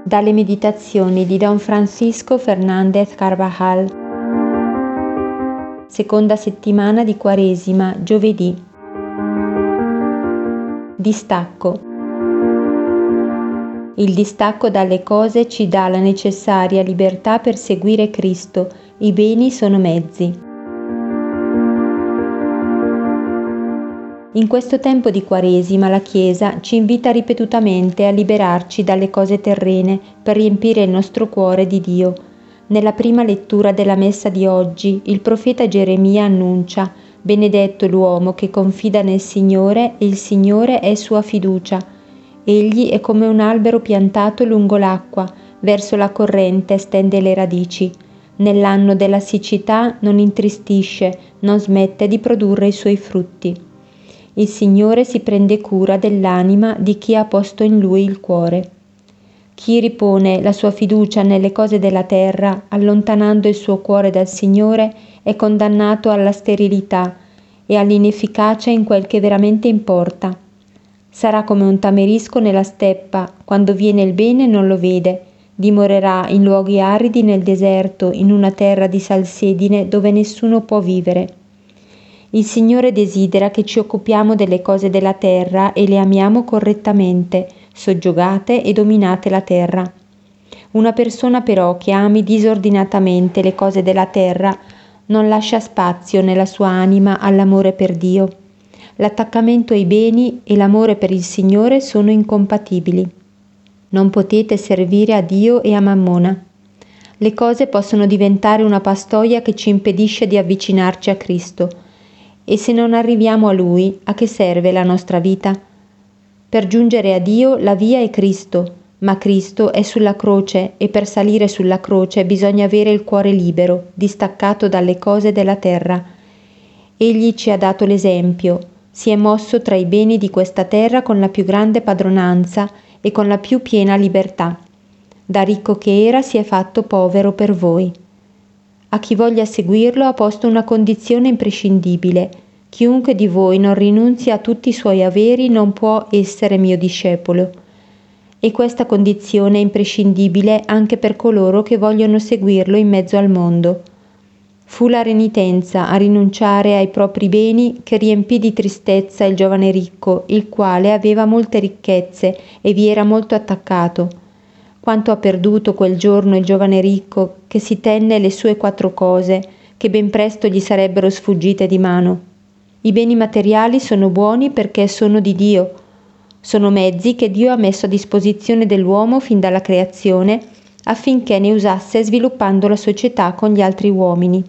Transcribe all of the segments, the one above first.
Dalle meditazioni di Don Francisco Fernández Carvajal. Seconda settimana di Quaresima, giovedì. Distacco. Il distacco dalle cose ci dà la necessaria libertà per seguire Cristo. I beni sono mezzi. In questo tempo di Quaresima la Chiesa ci invita ripetutamente a liberarci dalle cose terrene per riempire il nostro cuore di Dio. Nella prima lettura della Messa di oggi, il profeta Geremia annuncia: «Benedetto l'uomo che confida nel Signore e il Signore è sua fiducia. Egli è come un albero piantato lungo l'acqua, verso la corrente stende le radici. Nell'anno della siccità non intristisce, non smette di produrre i suoi frutti». Il Signore si prende cura dell'anima di chi ha posto in Lui il cuore. Chi ripone la sua fiducia nelle cose della terra, allontanando il suo cuore dal Signore, è condannato alla sterilità e all'inefficacia in quel che veramente importa. Sarà come un tamerisco nella steppa, quando viene il bene non lo vede, dimorerà in luoghi aridi nel deserto, in una terra di salsedine dove nessuno può vivere. Il Signore desidera che ci occupiamo delle cose della terra e le amiamo correttamente, soggiogate e dominate la terra. Una persona però che ami disordinatamente le cose della terra non lascia spazio nella sua anima all'amore per Dio. L'attaccamento ai beni e l'amore per il Signore sono incompatibili. Non potete servire a Dio e a Mammona. Le cose possono diventare una pastoia che ci impedisce di avvicinarci a Cristo. E se non arriviamo a Lui, a che serve la nostra vita? Per giungere a Dio la via è Cristo, ma Cristo è sulla croce e per salire sulla croce bisogna avere il cuore libero, distaccato dalle cose della terra. Egli ci ha dato l'esempio, si è mosso tra i beni di questa terra con la più grande padronanza e con la più piena libertà. Da ricco che era si è fatto povero per voi. A chi voglia seguirlo ha posto una condizione imprescindibile. Chiunque di voi non rinunzia a tutti i suoi averi non può essere mio discepolo. E questa condizione è imprescindibile anche per coloro che vogliono seguirlo in mezzo al mondo. Fu la renitenza a rinunciare ai propri beni che riempì di tristezza il giovane ricco, il quale aveva molte ricchezze e vi era molto attaccato. Quanto ha perduto quel giorno il giovane ricco che si tenne le sue 4 cose, che ben presto gli sarebbero sfuggite di mano. I beni materiali sono buoni perché sono di Dio. Sono mezzi che Dio ha messo a disposizione dell'uomo fin dalla creazione affinché ne usasse sviluppando la società con gli altri uomini.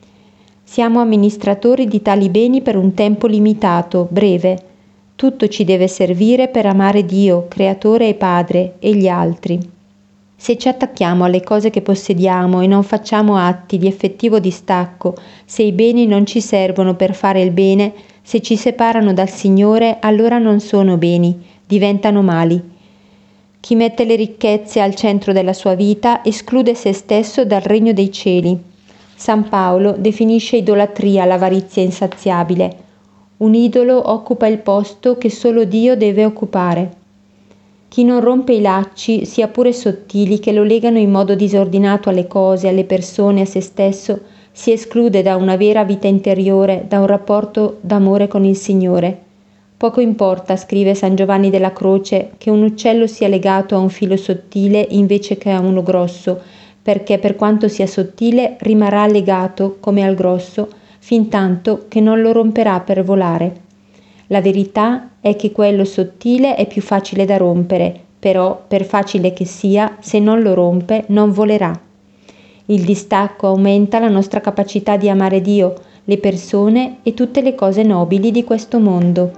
Siamo amministratori di tali beni per un tempo limitato, breve. Tutto ci deve servire per amare Dio, Creatore e Padre, e gli altri. Se ci attacchiamo alle cose che possediamo e non facciamo atti di effettivo distacco, se i beni non ci servono per fare il bene, se ci separano dal Signore, allora non sono beni, diventano mali. Chi mette le ricchezze al centro della sua vita esclude se stesso dal regno dei cieli. San Paolo definisce idolatria l'avarizia insaziabile. Un idolo occupa il posto che solo Dio deve occupare. Chi non rompe i lacci, sia pure sottili, che lo legano in modo disordinato alle cose, alle persone, a se stesso, si esclude da una vera vita interiore, da un rapporto d'amore con il Signore. Poco importa, scrive San Giovanni della Croce, che un uccello sia legato a un filo sottile invece che a uno grosso, perché per quanto sia sottile rimarrà legato, come al grosso, fin tanto che non lo romperà per volare. La verità è che quello sottile è più facile da rompere, però, per facile che sia, se non lo rompe, non volerà. Il distacco aumenta la nostra capacità di amare Dio, le persone e tutte le cose nobili di questo mondo.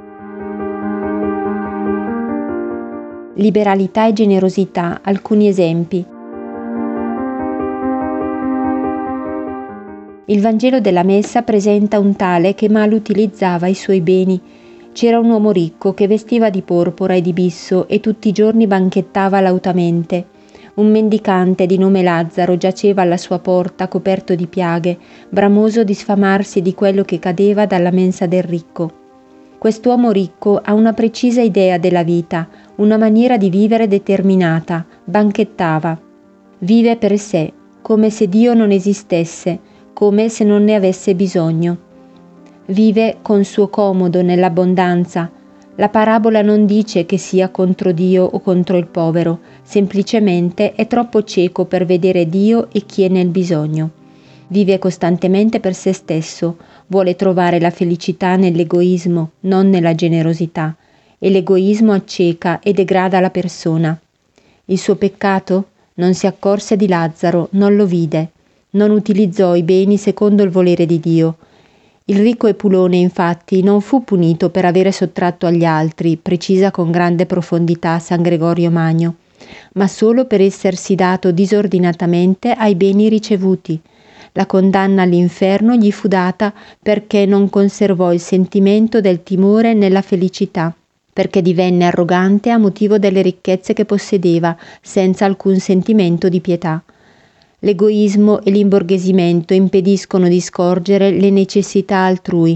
Liberalità e generosità, alcuni esempi. Il Vangelo della Messa presenta un tale che mal utilizzava i suoi beni. C'era un uomo ricco che vestiva di porpora e di bisso e tutti i giorni banchettava lautamente. Un mendicante di nome Lazzaro giaceva alla sua porta coperto di piaghe, bramoso di sfamarsi di quello che cadeva dalla mensa del ricco. Quest'uomo ricco ha una precisa idea della vita, una maniera di vivere determinata, banchettava. Vive per sé, come se Dio non esistesse, come se non ne avesse bisogno. Vive con suo comodo nell'abbondanza. La parabola non dice che sia contro Dio o contro il povero, semplicemente è troppo cieco per vedere Dio e chi è nel bisogno. Vive costantemente per se stesso, vuole trovare la felicità nell'egoismo, non nella generosità, e l'egoismo acceca e degrada la persona. Il suo peccato? Non si accorse di Lazzaro, non lo vide, non utilizzò i beni secondo il volere di Dio. Il ricco Epulone, infatti, non fu punito per avere sottratto agli altri, precisa con grande profondità San Gregorio Magno, ma solo per essersi dato disordinatamente ai beni ricevuti. La condanna all'inferno gli fu data perché non conservò il sentimento del timore nella felicità, perché divenne arrogante a motivo delle ricchezze che possedeva, senza alcun sentimento di pietà. L'egoismo e l'imborghesimento impediscono di scorgere le necessità altrui.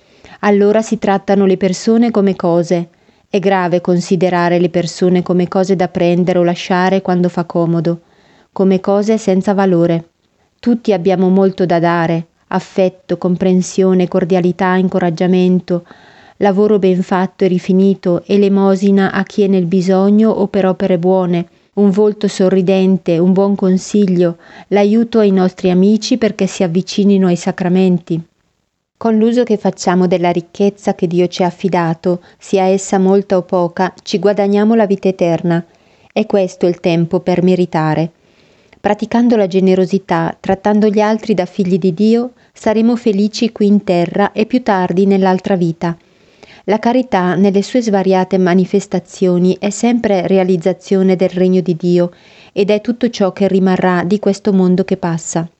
Allora si trattano le persone come cose. È grave considerare le persone come cose da prendere o lasciare quando fa comodo, come cose senza valore. Tutti abbiamo molto da dare, affetto, comprensione, cordialità, incoraggiamento, lavoro ben fatto e rifinito, elemosina a chi è nel bisogno o per opere buone, un volto sorridente, un buon consiglio, l'aiuto ai nostri amici perché si avvicinino ai sacramenti. Con l'uso che facciamo della ricchezza che Dio ci ha affidato, sia essa molta o poca, ci guadagniamo la vita eterna. È questo il tempo per meritare. Praticando la generosità, trattando gli altri da figli di Dio, saremo felici qui in terra e più tardi nell'altra vita. La carità, nelle sue svariate manifestazioni, è sempre realizzazione del regno di Dio ed è tutto ciò che rimarrà di questo mondo che passa.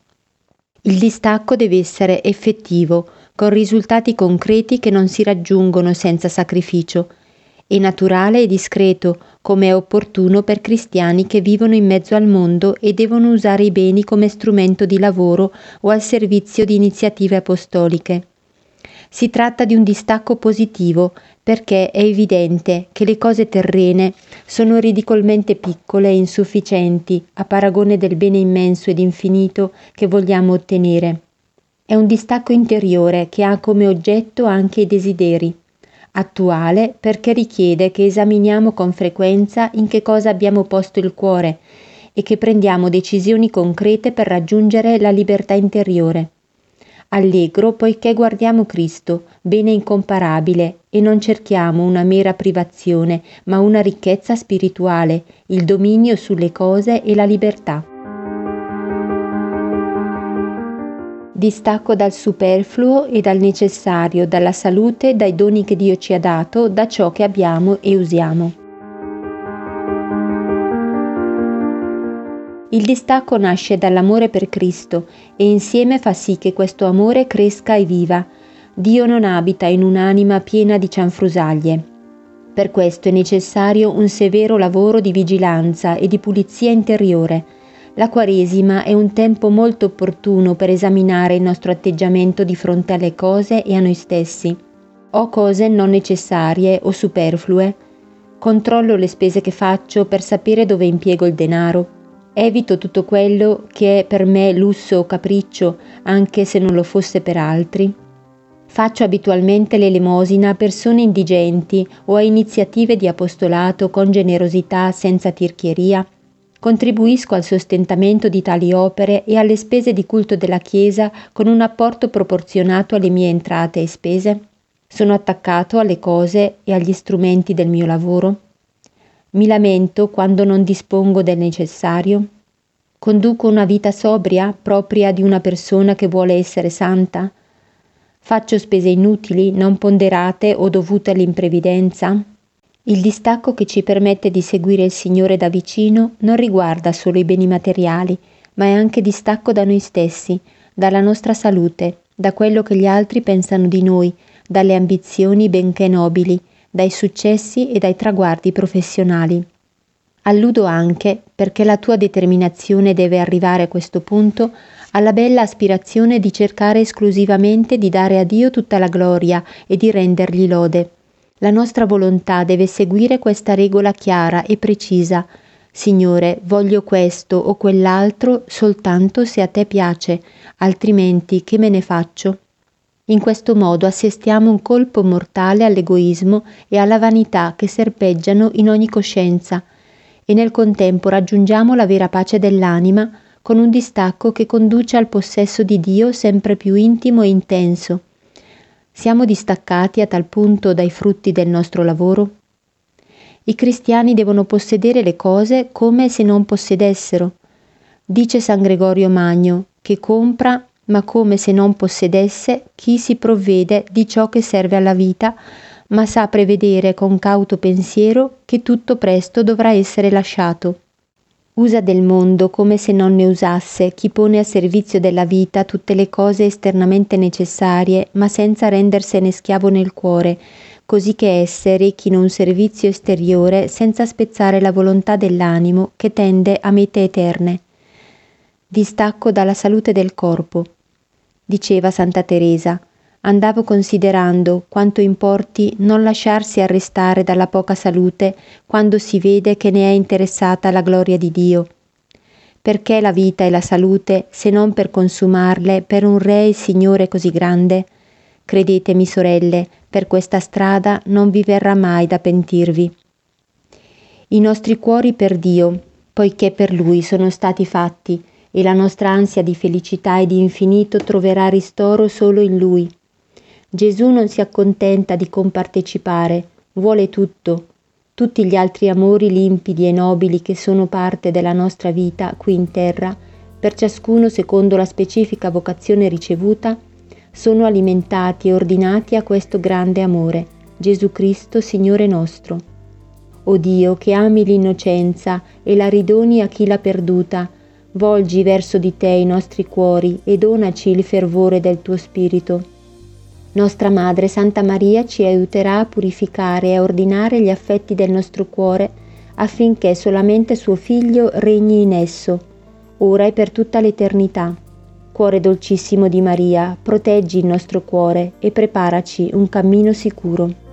Il distacco deve essere effettivo, con risultati concreti che non si raggiungono senza sacrificio. È naturale e discreto, come è opportuno per cristiani che vivono in mezzo al mondo e devono usare i beni come strumento di lavoro o al servizio di iniziative apostoliche. Si tratta di un distacco positivo perché è evidente che le cose terrene sono ridicolmente piccole e insufficienti a paragone del bene immenso ed infinito che vogliamo ottenere. È un distacco interiore che ha come oggetto anche i desideri. Attuale perché richiede che esaminiamo con frequenza in che cosa abbiamo posto il cuore e che prendiamo decisioni concrete per raggiungere la libertà interiore. Allegro poiché guardiamo Cristo, bene incomparabile, e non cerchiamo una mera privazione, ma una ricchezza spirituale, il dominio sulle cose e la libertà. Distacco dal superfluo e dal necessario, dalla salute, dai doni che Dio ci ha dato, da ciò che abbiamo e usiamo. Il distacco nasce dall'amore per Cristo e insieme fa sì che questo amore cresca e viva. Dio non abita in un'anima piena di cianfrusaglie. Per questo è necessario un severo lavoro di vigilanza e di pulizia interiore. La Quaresima è un tempo molto opportuno per esaminare il nostro atteggiamento di fronte alle cose e a noi stessi. Ho cose non necessarie o superflue? Controllo le spese che faccio per sapere dove impiego il denaro? Evito tutto quello che è per me lusso o capriccio, anche se non lo fosse per altri? Faccio abitualmente l'elemosina a persone indigenti o a iniziative di apostolato con generosità senza tirchieria? Contribuisco al sostentamento di tali opere e alle spese di culto della Chiesa con un apporto proporzionato alle mie entrate e spese? Sono attaccato alle cose e agli strumenti del mio lavoro? Mi lamento quando non dispongo del necessario? Conduco una vita sobria, propria di una persona che vuole essere santa? Faccio spese inutili, non ponderate o dovute all'imprevidenza? Il distacco che ci permette di seguire il Signore da vicino non riguarda solo i beni materiali, ma è anche distacco da noi stessi, dalla nostra salute, da quello che gli altri pensano di noi, dalle ambizioni benché nobili, dai successi e dai traguardi professionali. Alludo anche, perché la tua determinazione deve arrivare a questo punto, alla bella aspirazione di cercare esclusivamente di dare a Dio tutta la gloria e di rendergli lode. La nostra volontà deve seguire questa regola chiara e precisa. Signore, voglio questo o quell'altro soltanto se a te piace, altrimenti che me ne faccio? In questo modo assestiamo un colpo mortale all'egoismo e alla vanità che serpeggiano in ogni coscienza e nel contempo raggiungiamo la vera pace dell'anima con un distacco che conduce al possesso di Dio sempre più intimo e intenso. Siamo distaccati a tal punto dai frutti del nostro lavoro? I cristiani devono possedere le cose come se non possedessero. Dice San Gregorio Magno che compra ma come se non possedesse chi si provvede di ciò che serve alla vita, ma sa prevedere con cauto pensiero che tutto presto dovrà essere lasciato. Usa del mondo come se non ne usasse chi pone a servizio della vita tutte le cose esternamente necessarie, ma senza rendersene schiavo nel cuore, così che esse rechino un servizio esteriore senza spezzare la volontà dell'animo che tende a mete eterne. Distacco dalla salute del corpo. Diceva Santa Teresa, andavo considerando quanto importi non lasciarsi arrestare dalla poca salute quando si vede che ne è interessata la gloria di Dio. Perché la vita e la salute se non per consumarle per un Re e Signore così grande? Credetemi, sorelle, per questa strada non vi verrà mai da pentirvi. I nostri cuori per Dio, poiché per Lui sono stati fatti, e la nostra ansia di felicità e di infinito troverà ristoro solo in Lui. Gesù non si accontenta di compartecipare, vuole tutto, tutti gli altri amori limpidi e nobili che sono parte della nostra vita qui in terra, per ciascuno secondo la specifica vocazione ricevuta, sono alimentati e ordinati a questo grande amore, Gesù Cristo, Signore nostro. O Dio, che ami l'innocenza e la ridoni a chi l'ha perduta, volgi verso di te i nostri cuori e donaci il fervore del tuo Spirito. Nostra Madre Santa Maria ci aiuterà a purificare e a ordinare gli affetti del nostro cuore affinché solamente suo Figlio regni in esso, ora e per tutta l'eternità. Cuore dolcissimo di Maria, proteggi il nostro cuore e preparaci un cammino sicuro.